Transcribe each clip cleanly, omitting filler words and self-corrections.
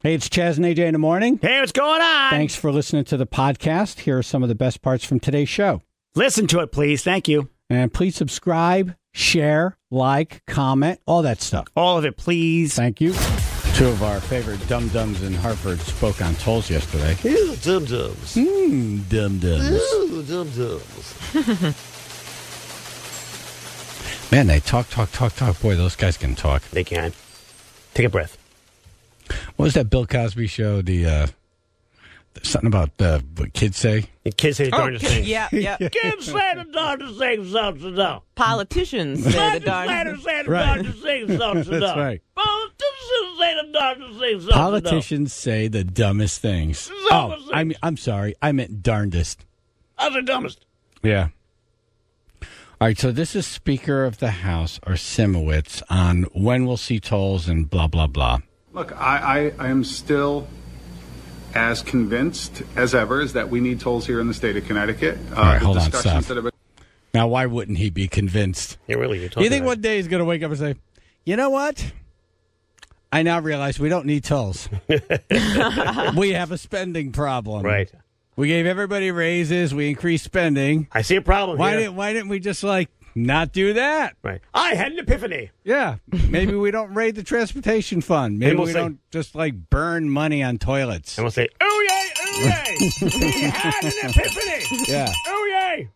Hey, it's Chaz and AJ in the morning. Hey, what's going on? Thanks for listening to the podcast. Here are some of the best parts from today's show. Listen to it, please. Thank you. And please subscribe, share, like, comment, all that stuff. All of it, please. Thank you. Two of our favorite dum-dums in Hartford spoke on tolls yesterday. Ew, dum-dums. Dum-dums. Ew, dum-dums. Man, they talk. Boy, those guys can talk. They can. Take a breath. What was that Bill Cosby show? Something about what kids say? The kids say the darndest things. Yeah. Kids say the darndest things, so. Politicians say the darndest say the Right. darndest things, so. That's right. Politicians say the darndest things, so. Politicians say the dumbest things. Dumbest Oh, I'm sorry. I meant darndest. That's the dumbest. Yeah. All right, so this is Speaker of the House, or Simowitz, on when we'll see tolls and blah, blah, blah. Look, I am still as convinced as ever is that we need tolls here in the state of Connecticut. All right, hold on, discussions stop. that have been- Now, why wouldn't he be convinced? Yeah, really, you're talking You think about one day he's going to wake up and say, you know what? I now realize we don't need tolls. We have a spending problem. Right. We gave everybody raises. We increased spending. I see a problem here. Why didn't we just, not do that? Right. I had an epiphany. Yeah. Maybe we don't raid the transportation fund. Maybe we'll we say- don't just, burn money on toilets. And we'll say, ooh, yay, ooh, yay. We had an epiphany. Yeah. Ooh, yay.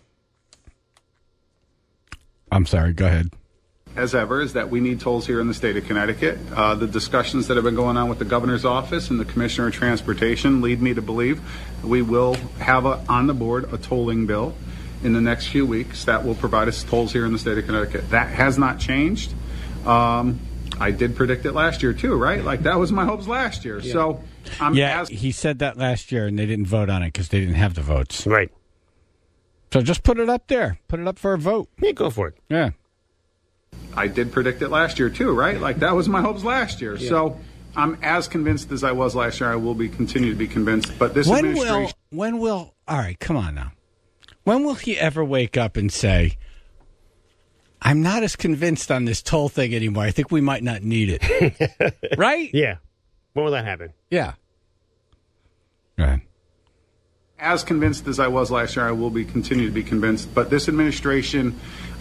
I'm sorry. Go ahead. as ever is that we need tolls here in the state of Connecticut. The discussions that have been going on with the governor's office and the commissioner of transportation lead me to believe we will have on the board a tolling bill in the next few weeks that will provide us tolls here in the state of Connecticut. That has not changed. I did predict it last year too, right? That was my hopes last year. Yeah. So he said that last year and they didn't vote on it because they didn't have the votes. Right. So just put it up there. Put it up for a vote. Yeah, go for it. Yeah. I did predict it last year too, right? That was my hopes last year. Yeah. So I'm as convinced as I was last year. I will continue to be convinced. But this administration... all right, come on now. When will he ever wake up and say, I'm not as convinced on this toll thing anymore. I think we might not need it. Right? Yeah. When will that happen? Yeah. Right. As convinced as I was last year, I will continue to be convinced. But this administration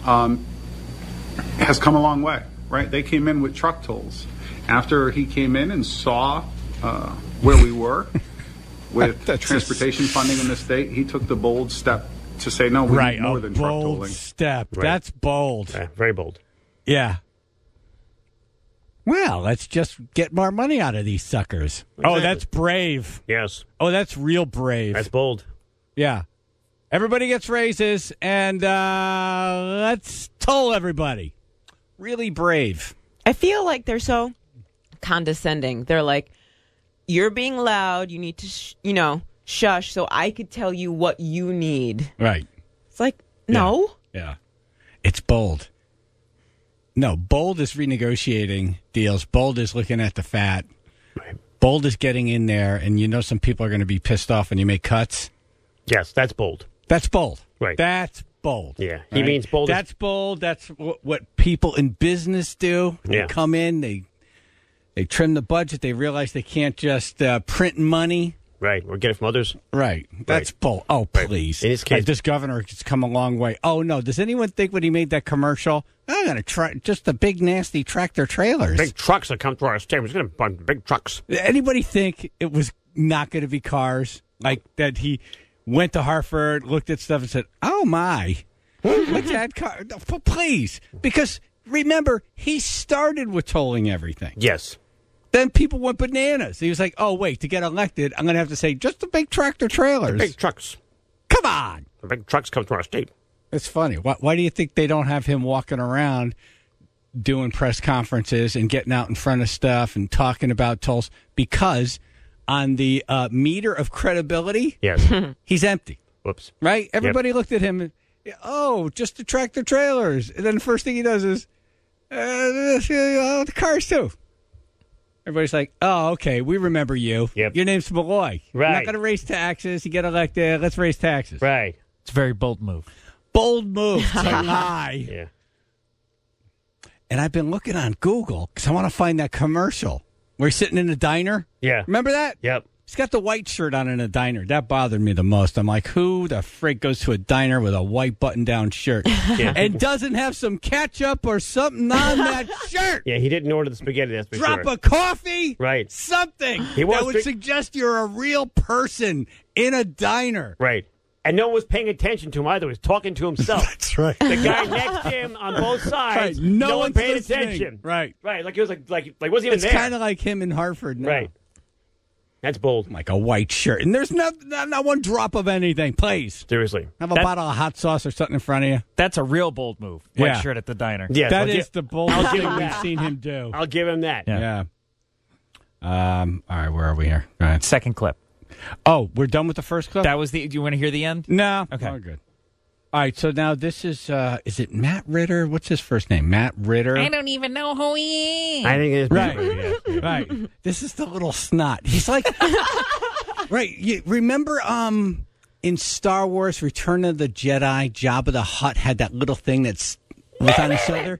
has come a long way, right? They came in with truck tolls. After he came in and saw where we were with transportation funding in the state, he took the bold step to say, no, we need more than truck tolling. Bold step. Right. That's bold. Yeah, very bold. Yeah. Well, let's just get more money out of these suckers. Exactly. Oh, that's brave. Yes. Oh, that's real brave. That's bold. Yeah. Everybody gets raises, and let's toll everybody. Really brave. I feel like they're so condescending. They're like, you're being loud. You need to, shush so I could tell you what you need. Right. It's like, no. Yeah. It's bold. No, bold is renegotiating deals. Bold is looking at the fat. Right. Bold is getting in there, and some people are going to be pissed off when you make cuts. Yes, that's bold. That's bold. Right. That's bold. Yeah. He means bold. That's bold. That's what people in business do. They Yeah. come in, they trim the budget. They realize they can't just print money. Right. Or get it from others. Right. That's bold. Oh, please. In his case, this governor has come a long way. Oh, no. Does anyone think when he made that commercial, I'm going to try just the big, nasty tractor trailers? Big trucks that come to our state. We're just going to buy big trucks. Anybody think it was not going to be cars? Like that he went to Hartford, looked at stuff and said, oh, my. Let's add cars. Please. Because remember, he started with tolling everything. Yes. Then people went bananas. He was like, oh, wait, to get elected, I'm going to have to say just the big tractor trailers. Big trucks. Come on. The big trucks come to our state. It's funny. Why do you think they don't have him walking around doing press conferences and getting out in front of stuff and talking about tolls? Because on the meter of credibility, Yes. he's empty. Whoops. Right? Everybody looked at him and, oh, just the tractor trailers. And then the first thing he does is, the cars too. Everybody's like, oh, okay, we remember you. Yep. Your name's Malloy. Right. You're not going to raise taxes. You get elected. Let's raise taxes. Right. It's a very bold move. Bold move to lie. Yeah. And I've been looking on Google because I want to find that commercial. where he's sitting in a diner. Yeah. Remember that? Yep. He's got the white shirt on in a diner. That bothered me the most. I'm like, who the freak goes to a diner with a white button-down shirt and doesn't have some ketchup or something on that shirt? Yeah, he didn't order the spaghetti, that's for Drop sure. a coffee? Right. Something He was that would drink- suggest you're a real person in a diner. Right. And no one was paying attention to him either. He was talking to himself. That's right. The guy next to him on both sides, Right. No one one's paid listening. attention. Right. Right. Like he was like wasn't even It's there. kind of like him in Hartford now. Right. That's bold. Like a white shirt. And there's not one drop of anything. Please. Seriously. Have a bottle of hot sauce or something in front of you. That's a real bold move. White Yeah. shirt at the diner. Yeah, That I'll is the boldest I'll give thing him we've that. seen him do. I'll give him that. Yeah. Yeah. All right, where are we here? Go ahead. Second clip. Oh, we're done with the first clip? That was the. Do you want to hear the end? No. Okay. We're good. All right, so now this is it Matt Ritter? What's his first name? Matt Ritter? don't even know who he is. I think it's Right. Right. This is the little snot. He's like, right. You remember in Star Wars Return of the Jedi, Jabba the Hutt had that little thing was on his shoulder?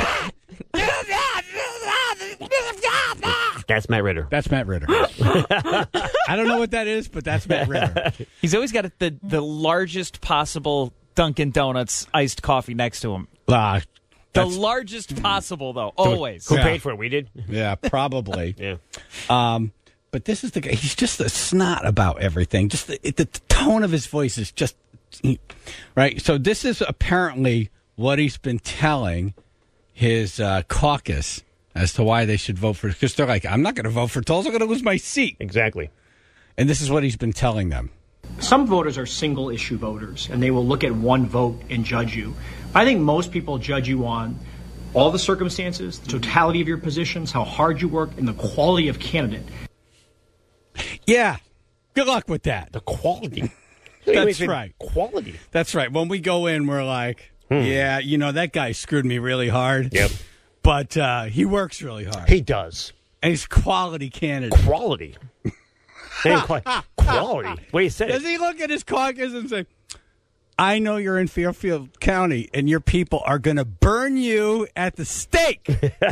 That's Matt Ritter. That's Matt Ritter. I don't know what that is, but that's Matt Ritter. He's always got the largest possible Dunkin' Donuts iced coffee next to him. Ah, The that's- largest possible, though. Always. Who Yeah. paid for it? We did. yeah, probably. Yeah. But this is the guy. He's just a snot about everything. Just the tone of his voice is just right. So this is apparently what he's been telling his caucus as to why they should vote for. Because they're like, I'm not going to vote for tolls. I'm going to lose my seat. Exactly. And this is what he's been telling them. Some voters are single issue voters, and they will look at one vote and judge you. I think most people judge you on all the circumstances, the totality of your positions, how hard you work, and the quality of candidate. Yeah. Good luck with that. The quality. That's right. Quality. That's right. When we go in, we're like, yeah, that guy screwed me really hard. Yep. But he works really hard. He does. And he's a quality candidate. Quality. Quality. What do you say? Does he look at his caucus and say, I know you're in Fairfield County and your people are going to burn you at the stake.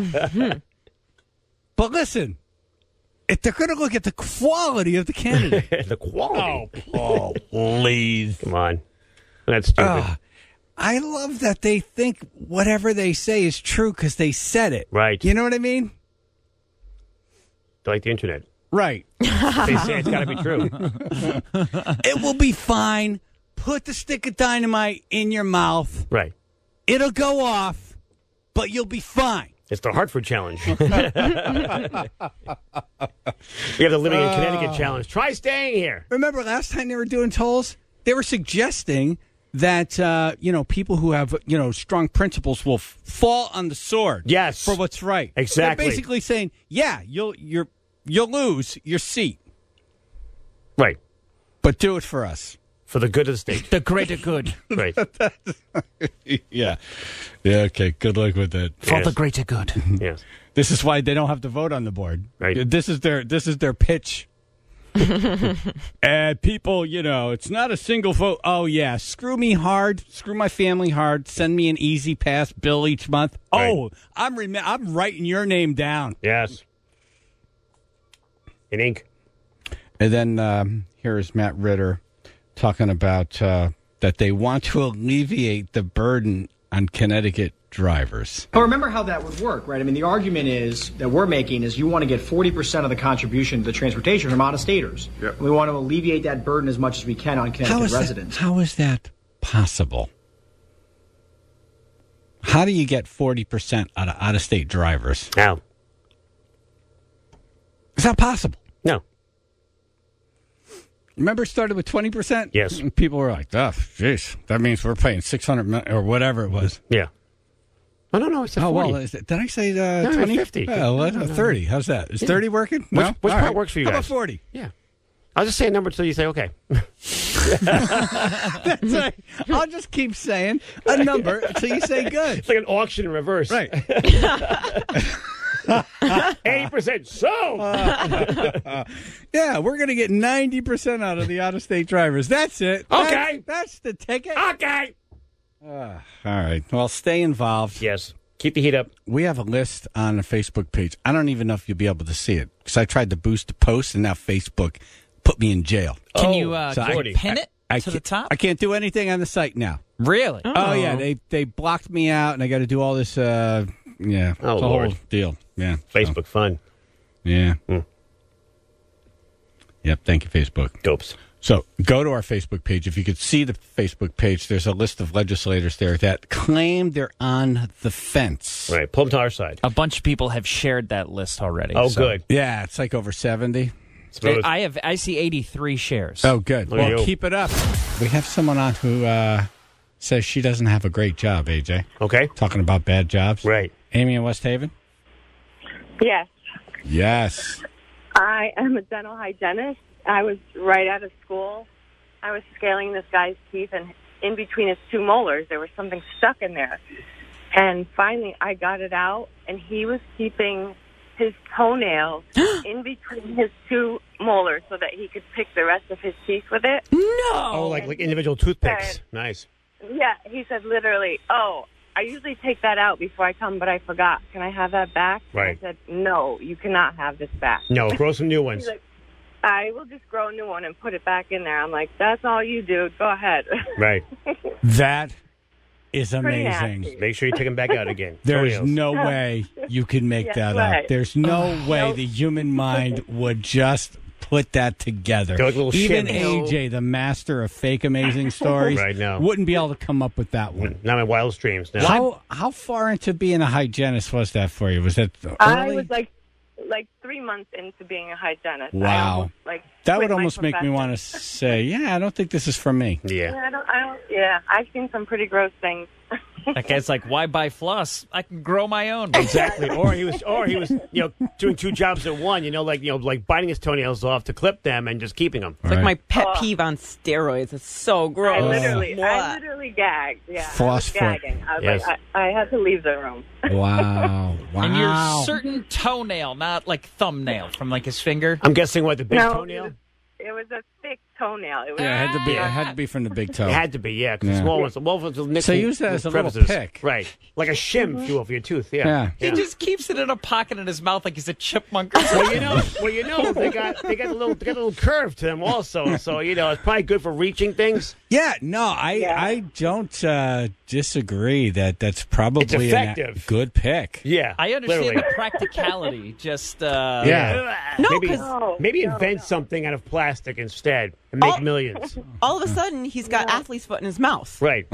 But listen, if they're going to look at the quality of the candidate. The quality. Oh, please. Come on. That's stupid. I love that they think whatever they say is true because they said it. Right. You know what I mean? Like the internet. Right. They say it's got to be true. It will be fine. Put the stick of dynamite in your mouth. Right. It'll go off, but you'll be fine. It's the Hartford Challenge. We have the Living in Connecticut Challenge. Try staying here. Remember last time they were doing tolls? They were suggesting that people who have strong principles will fall on the sword. Yes. For what's right. Exactly. They're basically saying, yeah, you'll lose your seat, Right. but do it for us. For the good of the state. The greater good. Right. Yeah. Yeah. Okay. Good luck with that. For Yes. the greater good. Yes. This is why they don't have to vote on the board. Right. This is their pitch. And people, it's not a single vote. Oh yeah, screw me hard, screw my family hard. Send me an easy pass bill each month. Right. Oh, I'm writing your name down. Yes. In ink. And then here is Matt Ritter talking about that they want to alleviate the burden on Connecticut drivers. But remember how that would work, right? I mean, the argument that we're making is you want to get 40% of the contribution to the transportation from out-of-staters. Yep. We want to alleviate that burden as much as we can on Connecticut residents. How is that possible? How do you get 40% out of out-of-state drivers? Now. Is that possible? No. Remember it started with 20%? Yes. And people were like, oh, jeez, that means we're paying $600 million or whatever it was. Yeah. Oh, no, I said 40. Well, did I say No, 20? 50. Oh, what? 30. How's that? Is 30 working? No? Which All part right. works for you How guys? about 40? Yeah. I'll just say a number until you say okay. That's right. I'll just keep saying a number until you say good. It's like an auction in reverse. Right. 80% sold. Yeah, we're going to get 90% out of the out-of-state drivers. That's it. Okay. That's the ticket. Okay. All right. Well, stay involved. Yes. Keep the heat up. We have a list on the Facebook page. I don't even know if you'll be able to see it because I tried to boost the post, and now Facebook put me in jail. Can you pin it to the top? I can't do anything on the site now. Really? Oh yeah, they blocked me out, and I got to do all this. Yeah, it's a Lord. whole deal. Yeah, Facebook fun. Yeah. Yep. Thank you, Facebook. Dopes. So go to our Facebook page. If you could see the Facebook page, there's a list of legislators there that claim they're on the fence. Right. Pull them to our side. A bunch of people have shared that list already. Oh, so. good. Yeah, it's like over 70. I see 83 shares. Oh, good. Look at Well, you. keep it up. We have someone on who says she doesn't have a great job, AJ. Okay. Talking about bad jobs. Right. Amy in West Haven? Yes. Yes. I am a dental hygienist. I was right out of school. I was scaling this guy's teeth, and in between his two molars, there was something stuck in there. And finally, I got it out, and he was keeping his toenail in between his two molars so that he could pick the rest of his teeth with it. Oh, like individual toothpicks. Nice. Yeah, he said literally, "Oh, I usually take that out before I come, but I forgot. Can I have that back?" Right. And I said, "No, you cannot have this back." No, grow some new ones. He's like, "I will just grow a new one and put it back in there." I'm like, "That's all you do. Go ahead." Right. That is Pretty amazing. nasty. Make sure you take them back out again. There's Toenails. no way you can make Yeah, that right. up. There's no way the human mind would just put that together. They're like little Even shivs. AJ, the master of fake amazing stories, Right, no. wouldn't be able to come up with that one. Not my wildest dreams. No. How far into being a hygienist was that for you? Was that I early? was like 3 months into being a hygienist. Wow. I almost, That quit would my almost make me profession. want to say, yeah, I don't think this is for me. Yeah. Yeah, I've seen some pretty gross things. That guy's like, why buy floss? I can grow my own. Exactly. Or he was, doing two jobs at one. Like biting his toenails off to clip them and just keeping them. It's like my pet peeve on steroids. It's so gross. I What? literally gagged. Yeah, Floss I was foot. gagging. I was Yes. like, I had to leave the room. Wow. Wow. And your certain toenail, not like thumbnail from like his finger. I'm guessing what the big No, toenail. It was a thick toenail. It was, Yeah, it had to be from the big toe. It had to be, yeah, because Yeah. small ones will nick So the- use that the as a little crevices. pick. Right. Like a shim, if you will, for your tooth, yeah. He just keeps it in a pocket in his mouth like he's a chipmunk or Well, something. you know, they got a little curve to them also. So it's probably good for reaching things. Yeah, no, I don't disagree that that's probably It's effective. a good pick. Yeah, I understand literally. the practicality. Just Yeah. No, maybe 'cause- invent something out of plastic instead and make millions. All of a sudden, he's got athlete's foot in his mouth. Right.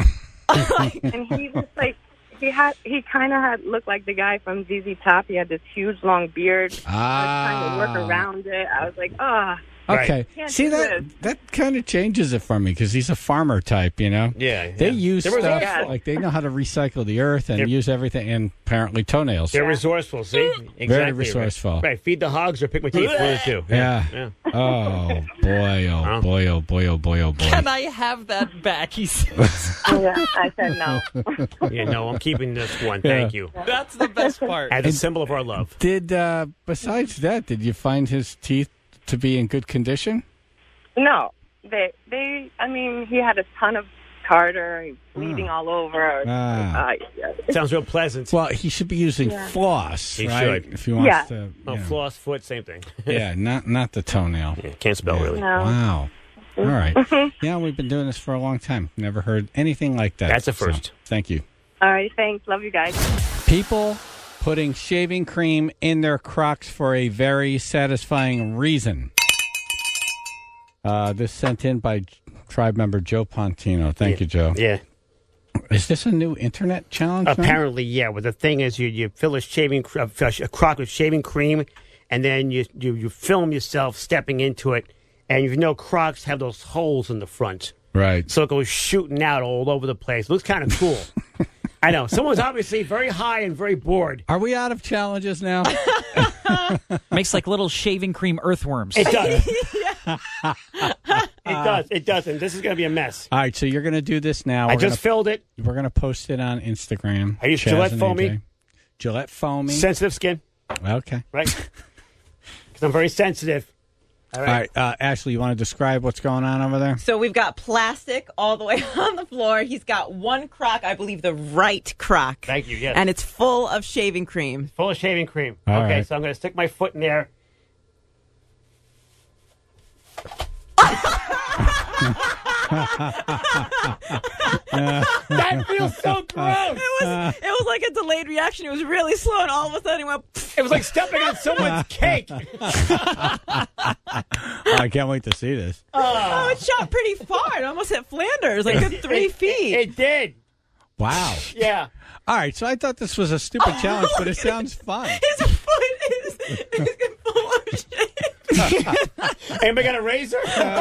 and he was like, he kind of had looked like the guy from ZZ Top. He had this huge long beard. I was trying to work around it. I was like, Okay. Can't See, do that kind of changes it for me because he's a farmer type, you know? Yeah. They use They're stuff, resourceful. like they know how to recycle the earth and They're- use everything, and apparently toenails. They're resourceful. See, exactly. resourceful. Right. Feed the hogs or pick my teeth. One of the two. Yeah. Oh, boy, oh, boy, oh, boy, oh, boy, oh, boy. can I have that back? He says. yeah. I said no. Yeah. No, I'm keeping this one. Thank you. That's the best part. As a symbol of our love. Did, besides that, did you find his teeth to be in good condition? No, I mean, he had a ton of tartar, he was bleeding all over. Sounds real pleasant. Well, he should be using floss, He right? should. If he wants Yeah. to. Oh, you know. floss, foot, same thing. Yeah, not the toenail. Yeah, can't spell Yeah. really. No. Wow. All right. Yeah, we've been doing this for a long time. Never heard anything like that. That's a first. So, thank you. All right, thanks. Love you guys. People putting shaving cream in their Crocs for a very satisfying reason. This sent in by tribe member Joe Pontino. Thank you, Joe. Yeah. Is this a new internet challenge? now? Apparently, yeah. But the thing is, you fill a crock with shaving cream, and then you film yourself stepping into it, and you know Crocs have those holes in the front, Right. so it goes shooting out all over the place. It looks kind of cool. I know. Someone's obviously very high and very bored. Are we out of challenges now? Makes like little shaving cream earthworms. It does. It does. It does. And this is going to be a mess. All right, so you're going to do this now. I just filled it. We're going to post it on Instagram. I use Chaz Gillette and Foamy. AJ. Gillette Foamy. Sensitive skin, Okay. right? Because I'm very sensitive. All right, Ashley, you want to describe what's going on over there? So we've got plastic all the way on the floor. He's got one crock, I believe the right crock. Thank you, yes. And it's full of shaving cream. Full of shaving cream. All okay, right. so I'm going to stick my foot in there. That feels so gross. It was like a delayed reaction. It was really slow, and all of a sudden it went. It was like stepping on someone's cake. I can't wait to see this. Oh, it shot pretty far. It almost hit Flanders, like good 3 feet. It did. Wow. Yeah. All right, so I thought this was a stupid challenge, but it sounds fun. His foot is full of shit. Anybody got a razor?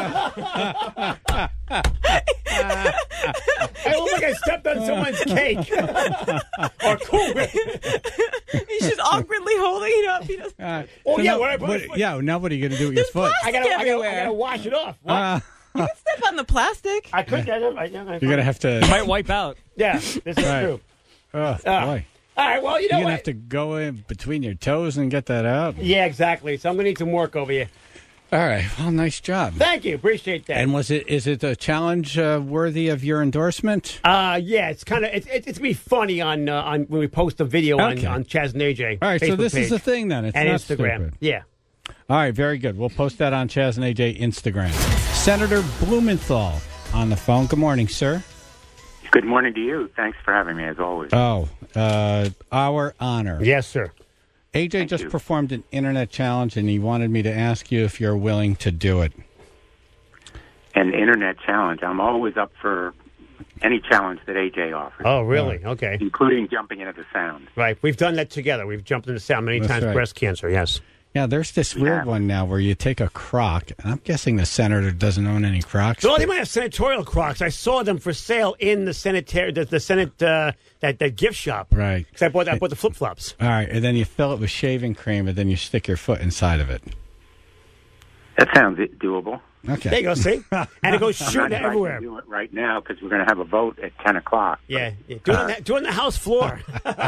I look like I stepped on someone's cake. Or Cool Whip. He's just awkwardly holding it up. He doesn't. Oh, yeah, what I put my foot- yeah, now what are you going to do with your foot? I gotta wash it off. What? You can step on the plastic. I could. You're going to have to... Might wipe out. Yeah, this is Right. true. Oh, boy. All right, well, you know You're going to what? have to go in between your toes and get that out. Yeah, exactly. So I'm going to need some work over you. All right, well, nice job. Thank you. Appreciate that. And is it a challenge worthy of your endorsement? Yeah, it's kind of it's going to be funny on when we post a video Okay. on Chaz and AJ. All right, so Facebook this is page the thing then. It's and not Instagram. stupid. Yeah. All right, very good. We'll post that on Chaz and AJ Instagram. Senator Blumenthal on the phone. Good morning, sir. Good morning to you. Thanks for having me, as always. Oh, our honor. Yes, sir. AJ Thank just you. performed an internet challenge, and he wanted me to ask you if you're willing to do it. An internet challenge. I'm always up for any challenge that AJ offers, Oh, really? Okay. including jumping into the sound. Right. We've done that together. We've jumped into sound many That's times. right. Breast cancer. Yes. Yeah, there's this weird one now where you take a crock, and I'm guessing the senator doesn't own any Crocs. So they might have senatorial Crocs. I saw them for sale in the sanitary, the Senate, that gift shop. Right. Because I bought the flip flops. All right, and then you fill it with shaving cream, and then you stick your foot inside of it. That sounds doable. Okay. There you go. See, and it goes I'm not shooting sure I everywhere. can do it right now because we're going to have a vote at 10 o'clock. Yeah, do it on the house floor.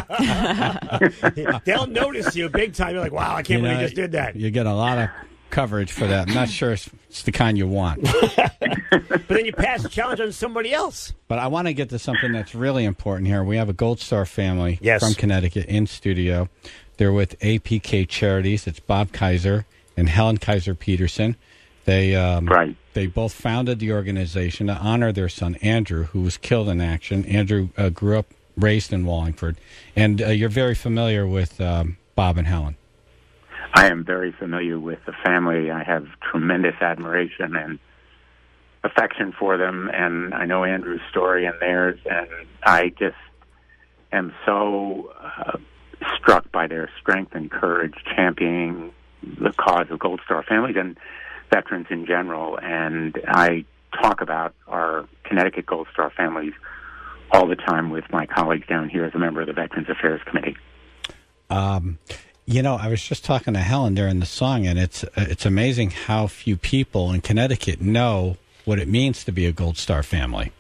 They'll notice you big time. You're like, wow, I can't believe you just did that. You get a lot of coverage for that. I'm not sure it's the kind you want. But then you pass the challenge on somebody else. But I want to get to something that's really important here. We have a Gold Star family Yes. from Connecticut in studio. They're with APK Charities. It's Bob Kaiser and Helen Kaiser Peterson. They Right. They both founded the organization to honor their son Andrew, who was killed in action. Andrew grew up, raised in Wallingford, and you're very familiar with Bob and Helen. I am very familiar with the family. I have tremendous admiration and affection for them, and I know Andrew's story and theirs, and I just am so struck by their strength and courage championing the cause of Gold Star families and veterans in general. And I talk about our Connecticut Gold Star families all the time with my colleagues down here as a member of the Veterans Affairs Committee. You know, I was just talking to Helen during the song, and it's amazing how few people in Connecticut know what it means to be a Gold Star family.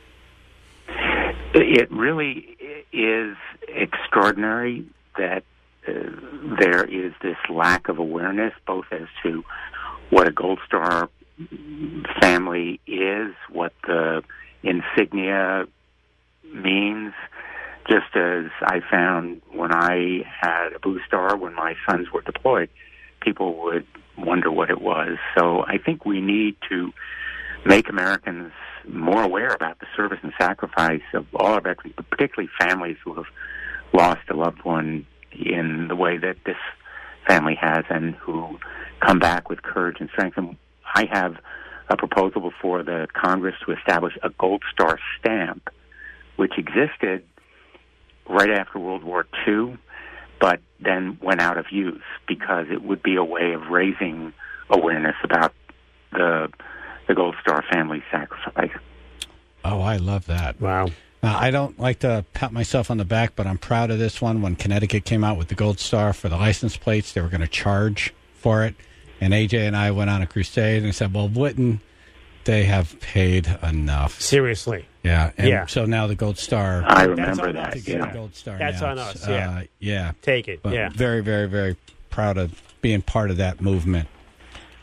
It really is extraordinary that there is this lack of awareness, both as to what a Gold Star family is, what the insignia means. Just as I found when I had a Blue Star when my sons were deployed, people would wonder what it was. So I think we need to make Americans more aware about the service and sacrifice of all our veterans, but particularly families who have lost a loved one in the way that this family has and who come back with courage and strength. And I have a proposal before the Congress to establish a Gold Star stamp, which existed right after World War II, but then went out of use because it would be a way of raising awareness about the Gold Star family sacrifice. Oh, I love that. Wow. Now, I don't like to pat myself on the back, but I'm proud of this one. When Connecticut came out with the Gold Star for the license plates, they were going to charge for it. And AJ and I went on a crusade and said, well, wouldn't they have paid enough? Seriously. Yeah. And Yeah. so now the Gold Star. I That's remember on that. us. To get Yeah. a Gold Star That's now. on us, yeah. Yeah. Take it. But Yeah. very, very, very proud of being part of that movement.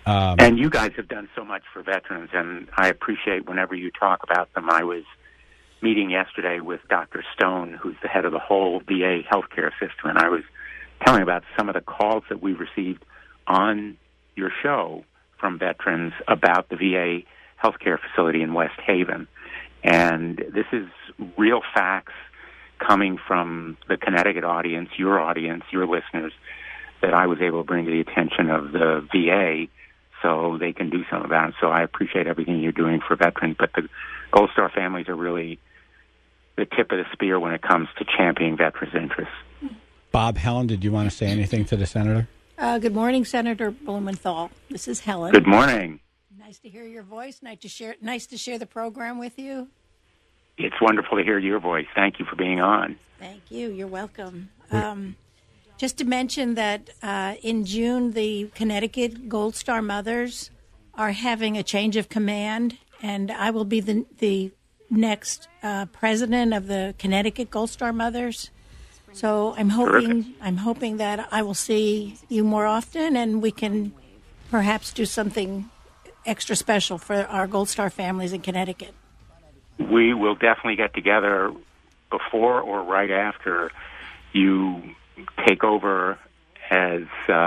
And you guys have done so much for veterans, and I appreciate whenever you talk about them. I was meeting yesterday with Dr. Stone, who's the head of the whole VA healthcare system, and I was telling about some of the calls that we received on your show from veterans about the VA healthcare facility in West Haven. And this is real facts coming from the Connecticut audience, your listeners, that I was able to bring to the attention of the VA so they can do something about it. So I appreciate everything you're doing for veterans, but the Gold Star families are really the tip of the spear when it comes to championing veterans' interests. Bob, Helen, did you want to say anything to the senator? Good morning, Senator Blumenthal. This is Helen. Good morning. Nice to hear your voice. Nice to share the program with you. It's wonderful to hear your voice. Thank you for being on. Thank you. You're welcome. Just to mention that in June, the Connecticut Gold Star Mothers are having a change of command, and I will be the next president of the Connecticut Gold Star Mothers. So I'm hoping that I will see you more often, and we can perhaps do something extra special for our Gold Star families in Connecticut. We will definitely get together before or right after you take over as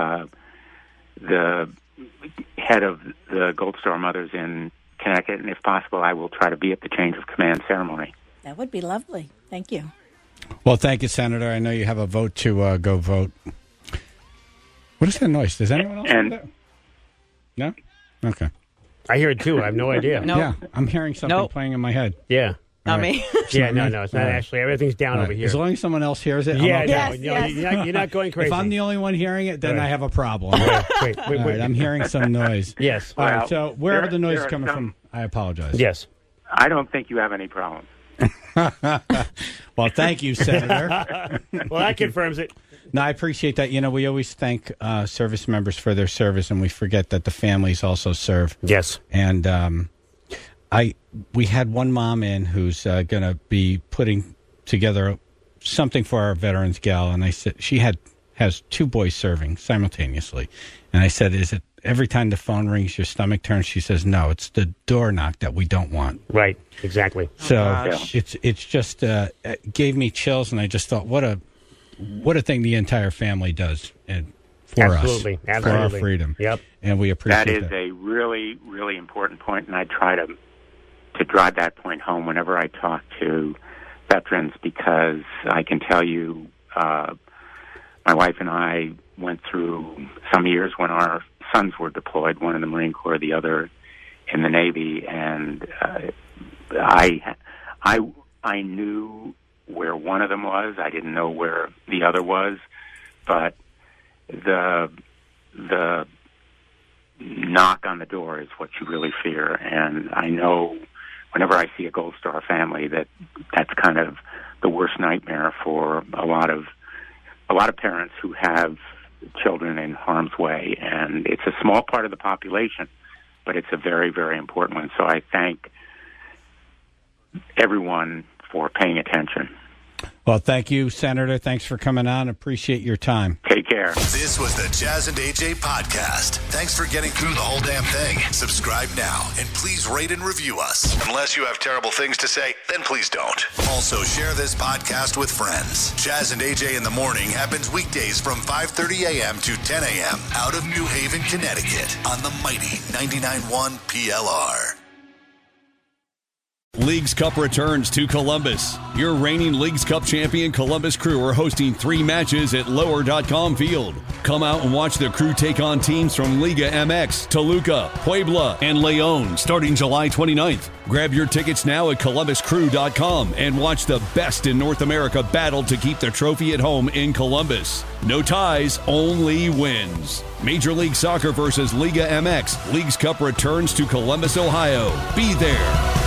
the head of the Gold Star Mothers in Connecticut, and if possible, I will try to be at the change of command ceremony. That would be lovely. Thank you. Well, thank you, Senator. I know you have a vote to go vote. What is that noise? Does anyone else hear that? No? Okay. I hear it too. I have no idea. No. Yeah, I'm hearing something playing in my head. Yeah. Not me. Yeah, no, it's not actually. Everything's down over here. As long as someone else hears it, Yeah, I'm okay. you're not going crazy. If I'm the only one hearing it, then Right. I have a problem. Wait, All right, I'm hearing some noise. Yes. All right, Well, so wherever the noise is there are coming some- from, I apologize. Yes. I don't think you have any problems. Well, thank you, Senator. Well, that confirms it. No, I appreciate that. You know, we always thank service members for their service, and we forget that the families also serve. Yes. And we had one mom in who's going to be putting together something for our veterans gal, and I said she has two boys serving simultaneously, and I said, "Is it every time the phone rings, your stomach turns?" She says, "No, it's the door knock that we don't want." Right. Exactly. So it's just gave me chills, and I just thought, what a thing the entire family does for Absolutely. us, for our freedom. Yep. And we appreciate That is a really, really important point, and I try to drive that point home whenever I talk to veterans, because I can tell you, my wife and I went through some years when our sons were deployed, one in the Marine Corps, the other in the Navy, and I knew where one of them was. I didn't know where the other was, but the knock on the door is what you really fear. And I know whenever I see a Gold Star family that's kind of the worst nightmare for a lot of parents who have children in harm's way. And it's a small part of the population, but it's a very, very important one. So I thank everyone for paying attention. Well, thank you, Senator. Thanks for coming on. Appreciate your time. Take care. This was the Jazz and AJ podcast. Thanks for getting through the whole damn thing. Subscribe now and please rate and review us. Unless you have terrible things to say, then please don't. Also, share this podcast with friends. Jazz and AJ in the Morning happens weekdays from 5:30 a.m. to 10 a.m. out of New Haven, Connecticut on the mighty 99.1 PLR. Leagues Cup returns to Columbus. Your reigning Leagues Cup champion Columbus Crew are hosting 3 matches at Lower.com Field. Come out and watch the Crew take on teams from Liga MX, Toluca, Puebla, and León starting July 29th. Grab your tickets now at ColumbusCrew.com and watch the best in North America battle to keep the trophy at home in Columbus. No ties, only wins. Major League Soccer versus Liga MX. Leagues Cup returns to Columbus, Ohio. Be there.